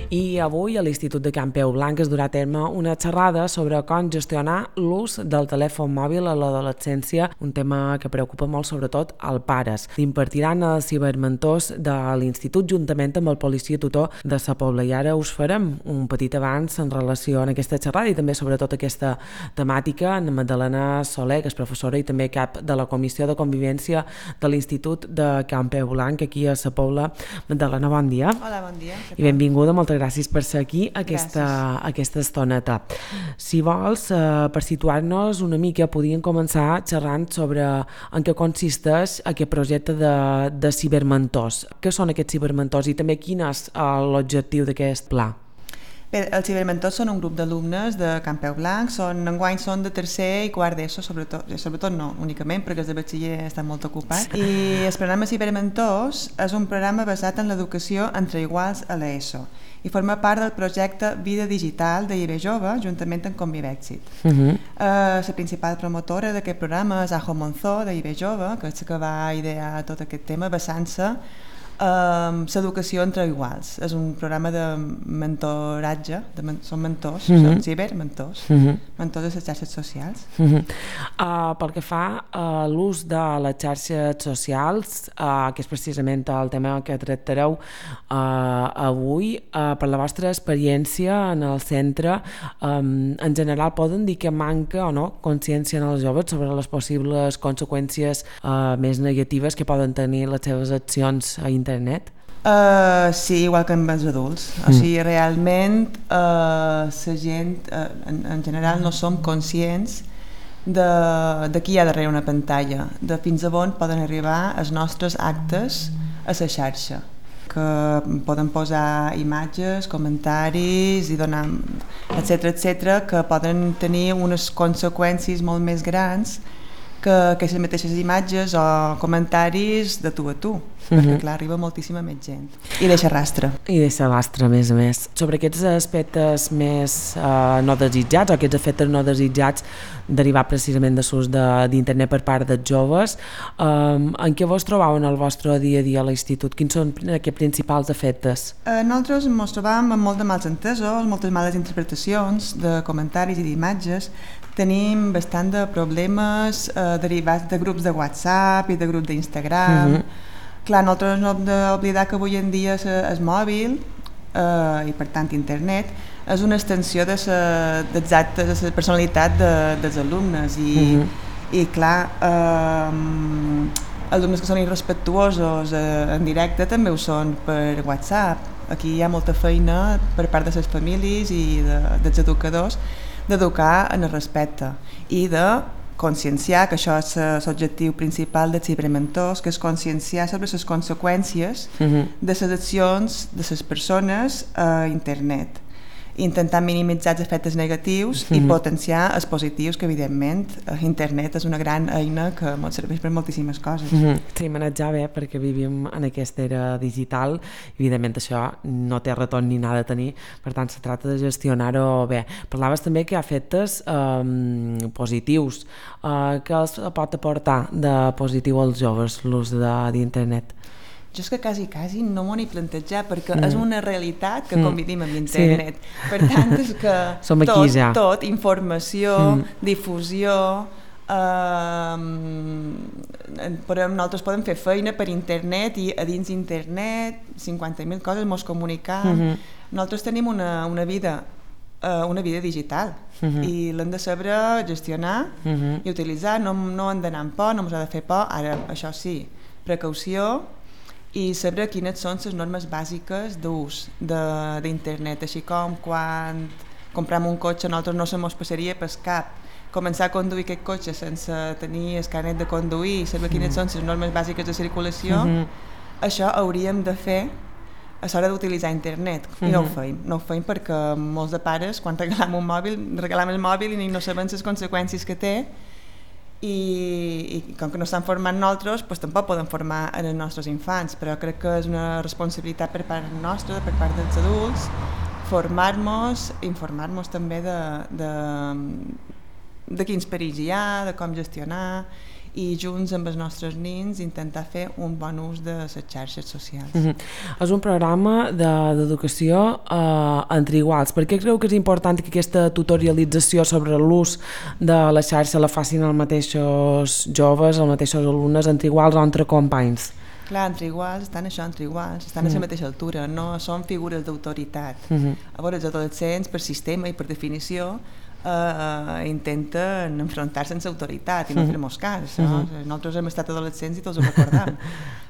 I avui a l'Institut de Campeu Blanc es durà a terme una xerrada sobre com gestionar l'ús del telèfon mòbil a l'adolescència, un tema que preocupa molt sobretot als pares. L'impartiran els cibermentors de l'Institut juntament amb el policia tutor de Sa Pobla. I ara us farem un petit avanç en relació a aquesta xerrada i també sobretot aquesta temàtica amb Magdalena Soler, que és professora i també cap de la Comissió de Convivència de l'Institut de Campeu Blanc aquí a Sa Pobla. Magdalena, bon dia. Hola, bon dia. I benvinguda, moltes gràcies per ser aquí aquesta estoneta. Si vols, per situar-nos una mica, podríem començar xerrant sobre en què consisteix aquest projecte de cibermentors. Què són aquests cibermentors i també quin és l'objectiu d'aquest pla? Bé, els cibermentors són un grup d'alumnes de Campeu Blanc, enguany són de tercer i quart d'ESO, sobretot no únicament, perquè els de batxiller estan molt ocupats. Sí. I el programa Cibermentors és un programa basat en l'educació entre iguals a l'ESO i forma part del projecte Vida Digital d'IB Jove, juntament amb Convivèxit. La principal promotora d'aquest programa és Ajo Monzó, d'IB Jove, que és la que va idear tot aquest tema basant-se l'educació entre iguals. És un programa de mentoratge, són mentors, són cibermentors, mentors de les xarxes socials. Pel que fa a l'ús de les xarxes socials, que és precisament el tema que tractareu avui, per la vostra experiència en el centre, en general poden dir que manca o no consciència en els joves sobre les possibles conseqüències més negatives que poden tenir les seves accions a internet? Sí, igual que amb els adults. O sigui, realment la gent en general no som conscients de qui hi ha darrere una pantalla, de fins a on poden arribar els nostres actes a la xarxa, que poden posar imatges, comentaris i donar, etc, que poden tenir unes conseqüències molt més grans que aquestes mateixes imatges o comentaris de tu a tu, perquè clar, arriba moltíssima més gent i deixa rastre. I deixa rastre, a més. Sobre aquests aspectes més no desitjats, o aquests efectes no desitjats derivats precisament de l'ús d'internet per part dels joves, en què vos trobeu en el vostre dia a dia a l'institut? Quins són aquests principals efectes? Nosaltres ens trobàvem amb molt de mals entesos, moltes males interpretacions de comentaris i d'imatges. Tenim bastant de problemes derivats de grups de WhatsApp i de grups d'Instagram. Clar, nosaltres no hem d'oblidar que avui en dia el mòbil i per tant internet és una extensió de la personalitat dels alumnes i clar, alumnes que són irrespectuosos en directe també ho són per WhatsApp. Aquí hi ha molta feina per part de les famílies i dels educadors d'educar en el respecte i de conscienciar, que això és l'objectiu principal dels cibermentors, que és conscienciar sobre les conseqüències de les accions de les persones a internet, intentar minimitzar els efectes negatius i potenciar els positius, que evidentment internet és una gran eina que ens serveix per moltíssimes coses. Sí, manejar bé, perquè vivim en aquesta era digital, evidentment això no té retorn ni n'ha de tenir, per tant se tracta de gestionar-ho bé. Parlaves també que hi ha efectes positius. Què els pot aportar de positiu als joves l'ús d'internet? Jo és que quasi no m'ho he plantejat, perquè és una realitat que convivim amb internet. Per tant, és que tot, informació, difusió, nosaltres podem fer feina per internet i a dins internet 50.000 coses, mos comunicam. Nosaltres tenim una vida digital i l'hem de saber gestionar i utilitzar, no hem d'anar amb por, no ens ha de fer por. Ara, això sí, precaució i saber quines són les normes bàsiques d'ús d'internet, així com quan comprem un cotxe nosaltres no se mos passaria pel cap començar a conduir aquest cotxe sense tenir el carnet de conduir i saber quines són les normes bàsiques de circulació. Això hauríem de fer a l'hora d'utilitzar internet i no ho feim perquè molts de pares quan regalam el mòbil i no sabem les conseqüències que té i com que no estan formant nosaltres, doncs tampoc podem formar els nostres infants, però crec que és una responsabilitat per part nostra, per part dels adults, formar-nos, informar-nos també de quins perills hi ha, de com gestionar i junts amb els nostres nins intentar fer un bon ús de les xarxes socials. És un programa d'educació entre iguals. Per què creu que és important que aquesta tutorialització sobre l'ús de la xarxa la facin els mateixos joves, els mateixos alumnes, entre iguals o entre companys? Clar, entre iguals, estan a la mateixa altura, no són figures d'autoritat. A veure, els adolescents, per sistema i per definició, intenten enfrontar-se amb l'autoritat i no fer-nos cas. Nosaltres hem estat adolescents i tots ho recordam.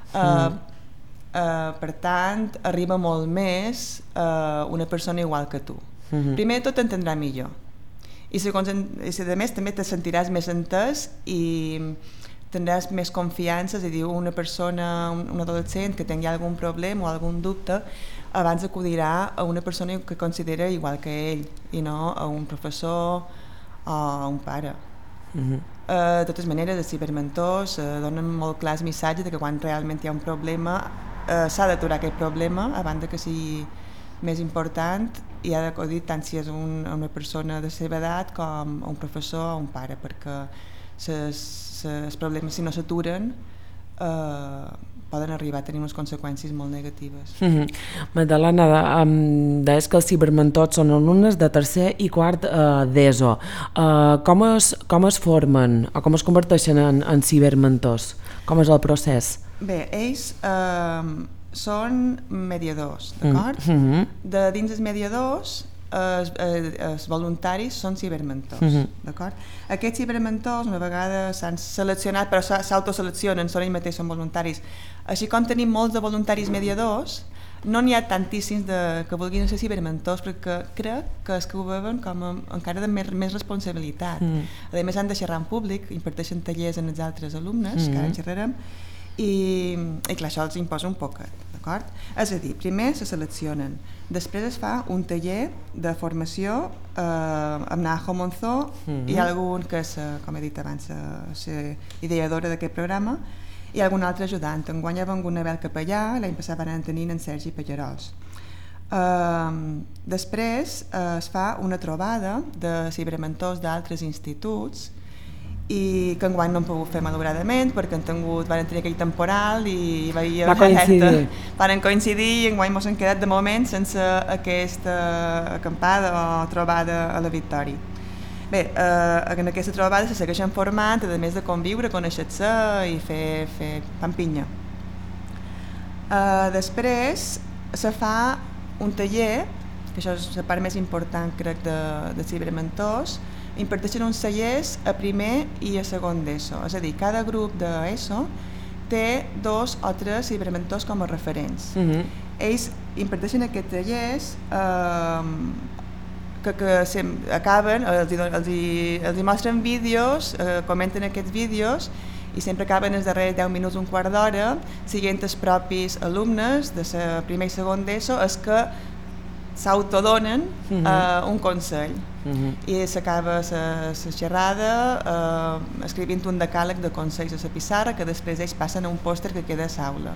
Per tant, arriba molt més una persona igual que tu. Primer de tot t'entendrà millor i a més també te sentiràs més entès i tindràs més confiança, és a dir, una persona, un adolescent que tingui algun problema o algun dubte, abans acudirà a una persona que considera igual que ell i no a un professor o a un pare. De totes maneres, els cibermentors donen molt clars missatges de que quan realment hi ha un problema s'ha d'aturar aquest problema abans que sigui més important i ha d'acudir tant si és una persona de la seva edat com un professor o un pare, perquè els problemes, si no s'aturen, poden arribar a tenir unes conseqüències molt negatives. Magdalena, deies que els cibermentors són alumnes de tercer i quart d'ESO. Com es formen o com es converteixen en cibermentors? Com és el procés? Bé, ells són mediadors, d'acord? De dins els mediadors, els voluntaris són cibermentors, d'acord? Aquests cibermentors una vegada s'han seleccionat, però s'autoseleccionen, són ells mateixos, són voluntaris. Així com tenim molts de voluntaris mediadors, no n'hi ha tantíssims que vulguin ser cibermentors, perquè crec que els que ho veuen com encara de més responsabilitat. A més, han de xerrar en públic, imparteixen tallers en els altres alumnes, que ara en xerrarem, i clar, això els imposa un poquet, d'acord? És a dir, primer se seleccionen, després es fa un taller de formació amb Najo Monzó i algun que és, com he dit abans, la ideadora d'aquest programa, i algun altre ajudant. Enguany ha vengut Abel Capellà, l'any passat van tenir en Sergi Pallarols. Després es fa una trobada de cibermentors d'altres instituts i que enguany no hem pogut fer malauradament perquè van tenir aquell temporal i van coincidir i enguany ens hem quedat de moment sense aquesta acampada o trobada a la Victòria. Bé, en aquesta trobada se segueixen formant, a més de conviure, conèixer-se i fer pampinya. Després se fa un taller, que això és la part més important crec de cibermentors, imparteixen uns tallers a primer i a segon d'ESO, és a dir, cada grup d'ESO té 2 o 3 cibermentors com a referents. Ells imparteixen aquests tallers que acaben, els mostren vídeos, comenten aquests vídeos i sempre acaben els darrers 10 minuts, un quart d'hora, siguent els propis alumnes de la primer i segon d'ESO els que s'autodonen un consell i s'acaba la xerrada escrivint un decàleg de consells a la pissarra que després ells passen a un pòster que queda a l'aula.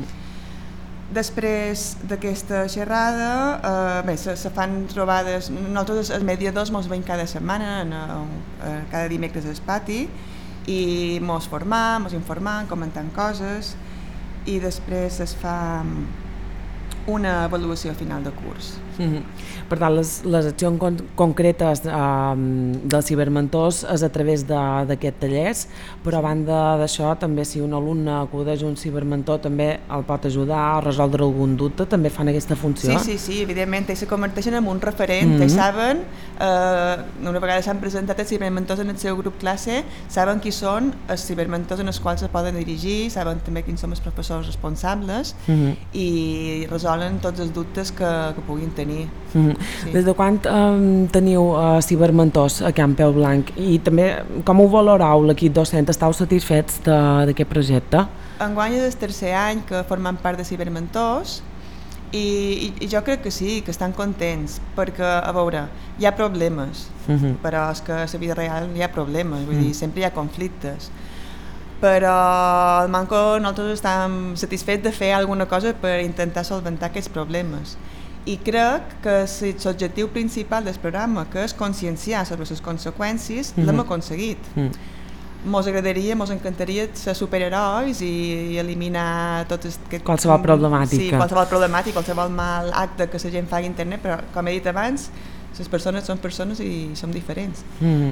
Després d'aquesta xerrada se fan trobades, nosaltres els mediadors ens veiem cada setmana, cada dimecres al pati i ens formam, ens informam, comentant coses i després es fa una avaluació final de curs. Per tant, les accions concretes dels cibermentors és a través d'aquests tallers, però a banda d'això també si un alumne acudeix a un cibermentor també el pot ajudar a resoldre algun dubte, també fan aquesta funció? Sí, evidentment, ells se converteixen en un referent, ells saben, una vegada s'han presentat els cibermentors en el seu grup classe, saben qui són els cibermentors en els quals es poden dirigir, saben també quins són els professors responsables i resolen tots els dubtes que puguin tenir. Des de quan teniu cibermentors a Can Peu Blanc i també com ho valoreu l'equip docent? Esteu satisfets d'aquest projecte? Enguany és el tercer any que formem part de cibermentors i jo crec que sí, que estan contents perquè, a veure, hi ha problemes però és que a la vida real hi ha problemes, vull dir, sempre hi ha conflictes però al Manco nosaltres estem satisfets de fer alguna cosa per intentar solventar aquests problemes i crec que l'objectiu principal del programa, que és conscienciar sobre les conseqüències, l'hem aconseguit. mos agradaria, mos encantaria ser superherois i eliminar qualsevol problemàtica. Sí, qualsevol problemàtica, qualsevol mal acte que la gent fa a internet, però com he dit abans, les persones són persones i som diferents.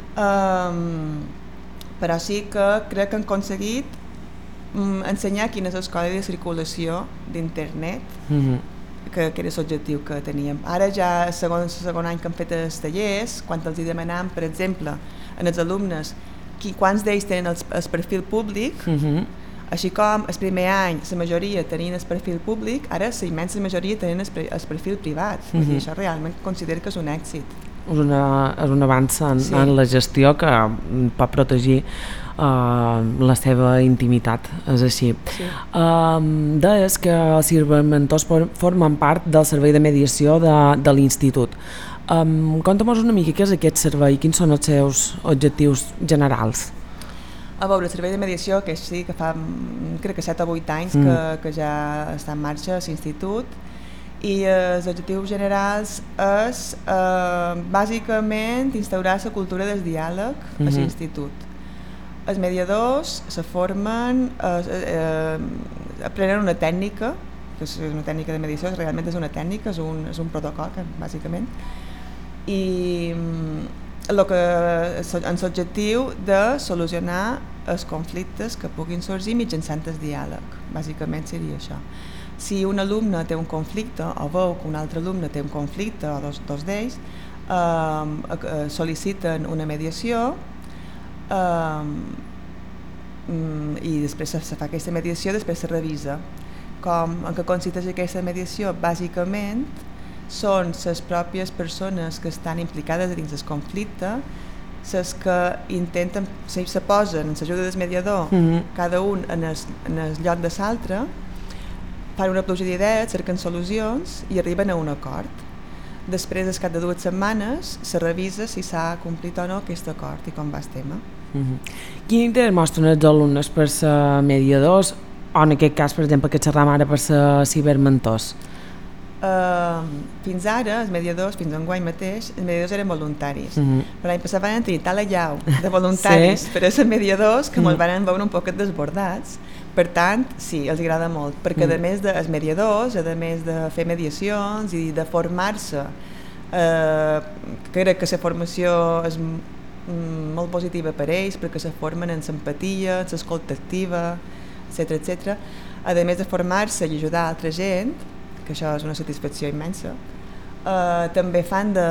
Però sí que crec que han aconseguit ensenyar quin és el codi de circulació d'internet, que era l'objectiu que teníem. Ara ja el segon any que hem fet els tallers, quan els demanàvem, per exemple, als alumnes quants d'ells tenen el perfil públic, així com el primer any la majoria tenien el perfil públic, ara la immensa majoria tenen el perfil privat. I això realment considero que és un èxit. És un avanç en la gestió que pot protegir la seva intimitat, és així. Deies que els cibermentors formen part del servei de mediació de l'Institut. Conta'm-nos una mica què és aquest servei i quins són els seus objectius generals. A veure, el servei de mediació, que sí, que fa crec que 7 o 8 anys que ja està en marxa a l'Institut, i els objectius generals és bàsicament instaurar la cultura del diàleg a l'Institut. Els mediadors se formen, aprenen una tècnica, que és una tècnica de mediació, realment és una tècnica, és un protocol, bàsicament, i en l'objectiu de solucionar els conflictes que puguin sorgir mitjançant el diàleg. Bàsicament seria això. Si un alumne té un conflicte o veu que un altre alumne té un conflicte o dos d'ells, sol·liciten una mediació i després se fa aquesta mediació, després se revisa. En què consisteix aquesta mediació? Bàsicament són les pròpies persones que estan implicades dins el conflicte les que intenten, se posen amb l'ajuda del mediador, cada un en el lloc de l'altre, fan una pluja d'idees, cerquen solucions i arriben a un acord. Després, al cap de 2 setmanes, se revisa si s'ha complit o no aquest acord i com va el tema. Quin interès mostren els alumnes per ser mediadors o en aquest cas, per exemple, que xerram ara per ser cibermentors? Fins ara, els mediadors, fins enguany mateix, els mediadors eren voluntaris, però l'any passat van tenir tal allau de voluntaris per a ser mediadors que ens van veure un poquet desbordats. Per tant, sí, els agrada molt, perquè a més dels mediadors, a més de fer mediacions i de formar-se, crec que la formació és molt positiva per ells, perquè se formen en l'empatia, en l'escolta activa, etc. A més de formar-se i ajudar altra gent, que això és una satisfacció immensa, també fan de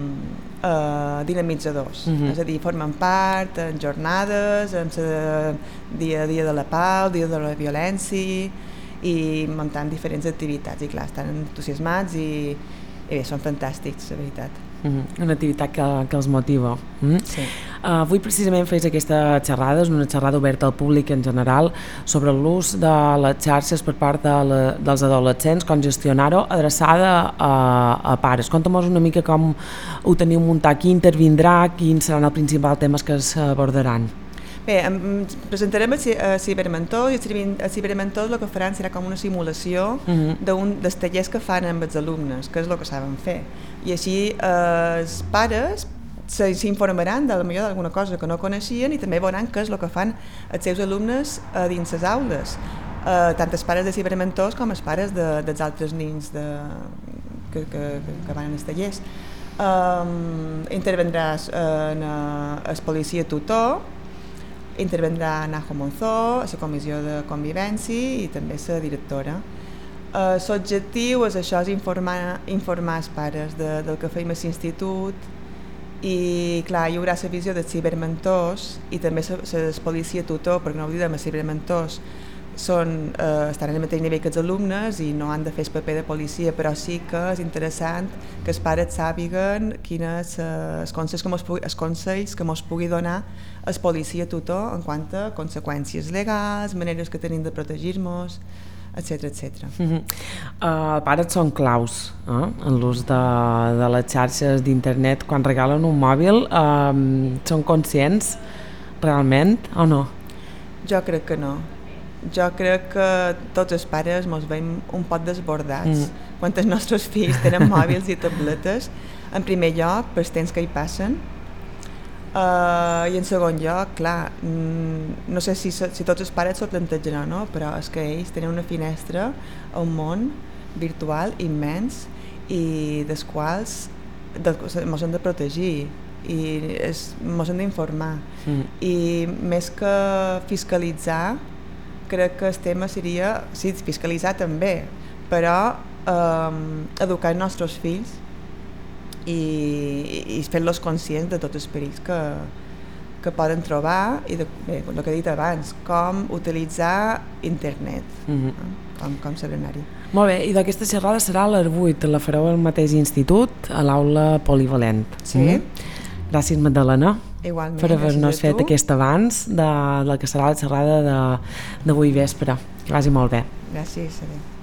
dinamitzadors, és a dir, formen part en jornades, en dia a dia de la pau, dia de la violència i muntant diferents activitats, i clar, estan entusiasmats i bé, són fantàstics, la veritat. Una activitat que els motiva. Sí. Avui precisament fes aquesta xerrada, és una xerrada oberta al públic en general sobre l'ús de les xarxes per part dels adolescents, com gestionar-ho, adreçada a pares. Conta'm una mica com ho teniu muntat, qui intervindrà, quins seran els principals temes que s'abordaran. Bé, presentarem els cibermentors i els cibermentors el que faran serà com una simulació dels tallers que fan amb els alumnes, que és el que saben fer. I així els pares s'informaran d'alguna cosa que no coneixien i també veuran què és el que fan els seus alumnes dins les aules, tant els pares de cibermentors com els pares dels altres nens que van als tallers. Intervendrà el policia tutor, intervendrà Najo Monzó, la comissió de convivència i també la directora. L'objectiu és això, és informar els pares del que fem a l'institut i clar, hi haurà la visió dels cibermentors i també la policia tutor, perquè no oblidem, els cibermentors estan al mateix nivell que els alumnes i no han de fer el paper de policia, però sí que és interessant que els pares sàpiguen quins els consells que ens pugui donar el policia tutor en quant a conseqüències legals, maneres que tenim de protegir-nos, etc. Els pares són claus en l'ús de les xarxes d'internet. Quan regalen un mòbil, són conscients realment o no? Jo crec que no. Jo crec que tots els pares ens veiem un poc desbordats quan els nostres fills tenen mòbils i tabletes, en primer lloc pels temps que hi passen, I en segon lloc, clar, no sé si tots els pares s'ho plantegen o no, però és que ells tenen una finestra a un món virtual immens i dels quals ens hem de protegir i ens hem d'informar. I més que fiscalitzar, crec que el tema seria, sí, fiscalitzar també, però educar els nostres fills i fer-los conscients de tots els perills que poden trobar i bé, el que he dit abans, com utilitzar internet, com serenari. Molt bé, i d'aquesta xerrada serà a les 8, la fareu al mateix institut, a l'aula polivalent. Sí. Gràcies, Magdalena. Igualment, per haver-nos fet aquest avanç de la que serà la xerrada d'avui vespre. Que vagi molt bé. Gràcies, adéu.